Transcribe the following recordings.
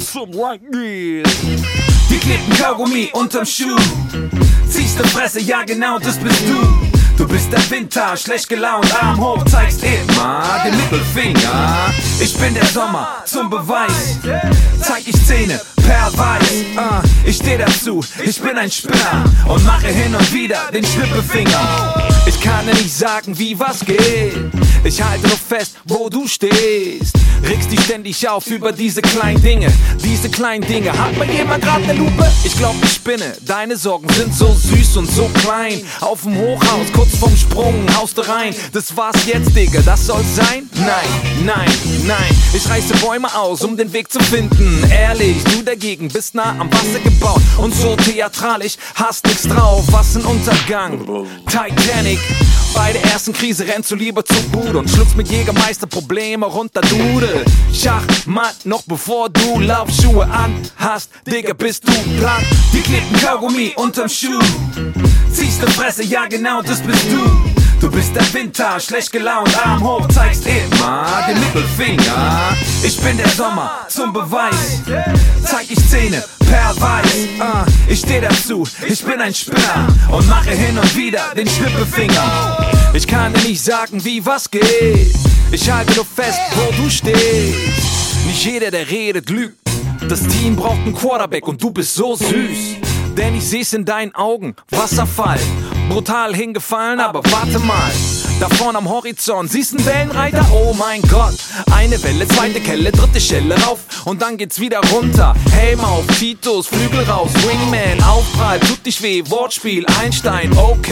some like this. Die klebten Kaugummi unterm Schuh. Ziehst die Fresse, ja genau, das bist du. Du bist der Winter, schlecht gelaunt, Arm hoch, zeigst immer den Mittelfinger. Ich bin der Sommer, zum Beweis zeig ich Zähne per Weiß. Ich steh dazu, ich bin ein Spinner und mache hin und wieder den Schnippefinger. Ich kann dir nicht sagen, wie was geht. Ich halte nur fest, wo du stehst. Regst dich ständig auf über diese kleinen Dinge. Diese kleinen Dinge, hat mal jemand grad ne Lupe? Ich glaub, ich spinne, deine Sorgen sind so süß und so klein. Auf dem Hochhaus, kurz vorm Sprung, haust du rein. Das war's jetzt, Digga, das soll's sein? Nein, nein, nein. Ich reiße Bäume aus, um den Weg zu finden. Ehrlich, du dagegen bist nah am Wasser gebaut. Und so theatralisch, hast nix drauf, was ein Untergang. Titanic, bei der ersten Krise rennst du lieber zur Bude und schluckst mit Jägermeister Probleme runter, Dude. Schachmatt, noch bevor du Laufschuhe anhast, Digga, bist du platt. Die klebten Kaugummi unterm Schuh. Ziehst die Fresse, ja genau, das bist du. Du bist der Winter, schlecht gelaunt, Arm hoch, zeigst immer den Mittelfinger. Ich bin der Sommer, zum Beweis zeig ich Zähne per Weiß. Ich steh dazu, ich bin ein Spinner und mache hin und wieder den Schnippefinger. Ich kann dir nicht sagen, wie was geht. Ich halte nur fest, wo du stehst. Nicht jeder, der redet, lügt. Das Team braucht einen Quarterback und du bist so süß. Denn ich seh's in deinen Augen, Wasserfall. Brutal hingefallen, aber warte mal. Da vorne am Horizont, siehst einen Wellenreiter? Oh mein Gott. Eine Welle, zweite Kelle, dritte Schelle rauf und dann geht's wieder runter. Helm auf, Titus, Flügel raus, Wingman, Aufprall, tut nicht weh, Wortspiel, Einstein,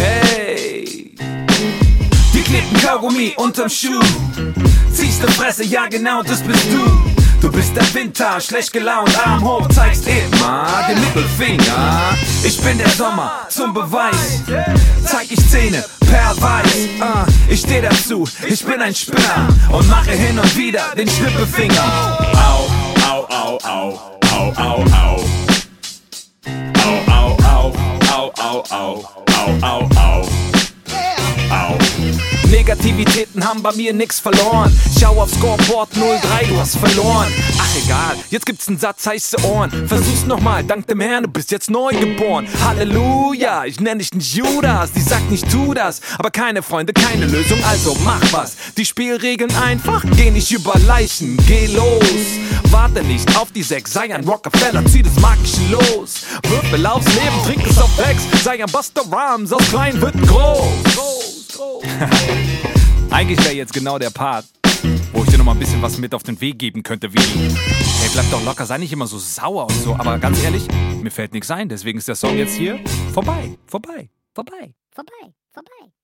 okay. Die klebten Kaugummi unterm Schuh. Ziehst die Fresse, ja genau, das bist du. Du bist der Winter, schlecht gelaunt, Arm hoch, zeigst immer den Mittelfinger. Ich bin der Sommer, zum Beweis zeig ich Zähne per Weiß. Ich steh dazu, ich bin ein Spinner und mache hin und wieder den Schnippefinger. Au, au, au, au, au, au, au. Au, au, au, au, au, au, au, au, au. Au. Negativitäten haben bei mir nix verloren. Schau auf Scoreboard 03, du hast verloren. Ach egal, jetzt gibt's einen Satz heiße Ohren. Versuch's nochmal, dank dem Herrn, du bist jetzt neu geboren. Halleluja, ich nenn dich nicht Judas. Die sagt nicht tu das, aber keine Freunde, keine Lösung, also mach was. Die Spielregeln einfach, geh nicht über Leichen, geh los. Warte nicht auf die 6, sei ein Rockefeller, zieh das Magische los. Würfel aufs Leben, trink es auf Rex, sei ein Buster Rhymes, aus klein wird groß. Eigentlich wäre jetzt genau der Part, wo ich dir noch mal ein bisschen was mit auf den Weg geben könnte, wie hey, bleib doch locker, sei nicht immer so sauer und so. Aber ganz ehrlich, mir fällt nichts ein, deswegen ist der Song jetzt hier vorbei, vorbei, vorbei, vorbei, vorbei.